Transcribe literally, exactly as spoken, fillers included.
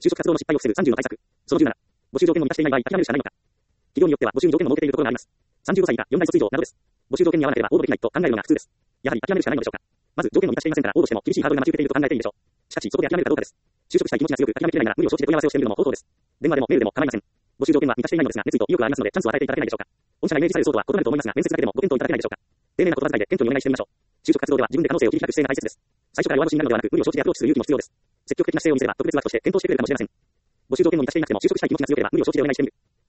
就職活動の失敗を防ぐさんじゅうの対策。そのじゅうなな。募集条件を満たしていない場合、諦めるしかないのか。企業によっては募集に条件を設けているところがあります。さんじゅうごさい以下、よん大卒以上などです。募集条件に合わなければ応募できないと考えるのが普通です。やはり諦めるしかないのでしょうか。まず条件を満たしていませんから応募しても厳しいハードルが待ち受けていると考えていいでしょう。しかしそこで諦めるかどうかです。就職したい気持ちが強く諦めきれないなら無理を承知で問い合わせをしてみるのも方法です。電話でもメールでも構いません。募集条件は満たしていないのですが熱意と意欲がありますのでチャンスを与えていただけないでしょうか。御社がイメージされる層とは異なると思いますが面接だけでもご検討いただけないでしょうか。丁寧な言葉遣いで謙虚にお願いしてみましょう。就職活動では自分で可能性を切り開く姿勢が大切です。最初から弱腰になるのではなく無理を承知でアプローチする勇気も必要です。積極的な姿勢を見せれば特別枠として検討してくれるかもしれません。募集条件を満たしていなくても就職したい気持ちが強ければ無理を承知でお願いしてみる。